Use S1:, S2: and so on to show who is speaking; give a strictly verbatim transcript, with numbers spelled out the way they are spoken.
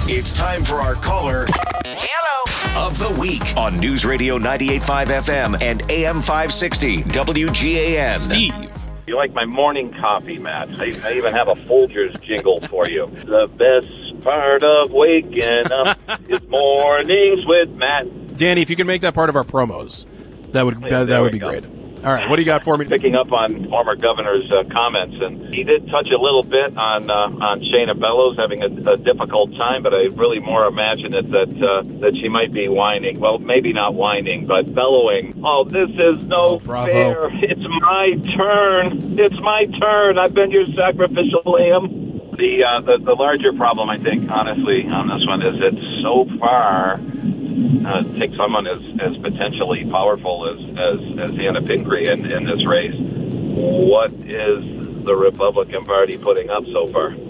S1: It's time for our caller Hello. of the week on News Radio ninety-eight point five F M and A M five sixty W G A N.
S2: Steve.
S3: You like my morning coffee, Matt. I, I even have a Folgers jingle for you. The best part of waking up is mornings with Matt.
S2: Danny, if you can make that part of our promos, that would that, that would be go. great. All right, what do you got for me?
S3: Picking up on former governor's uh, comments, and he did touch a little bit on uh, on Shayna Bellows having a, a difficult time, but I really more imagine it that uh, that she might be whining. Well, maybe not whining, but bellowing. Oh, this is no
S2: oh, bravo.
S3: fair. It's my turn. It's my turn. I've been your sacrificial lamb. The, uh, the the larger problem, I think, honestly, on this one is it's so far. Uh, take someone as, as potentially powerful as, as, as Anna Pingree in, in this race. What is the Republican Party putting up so far?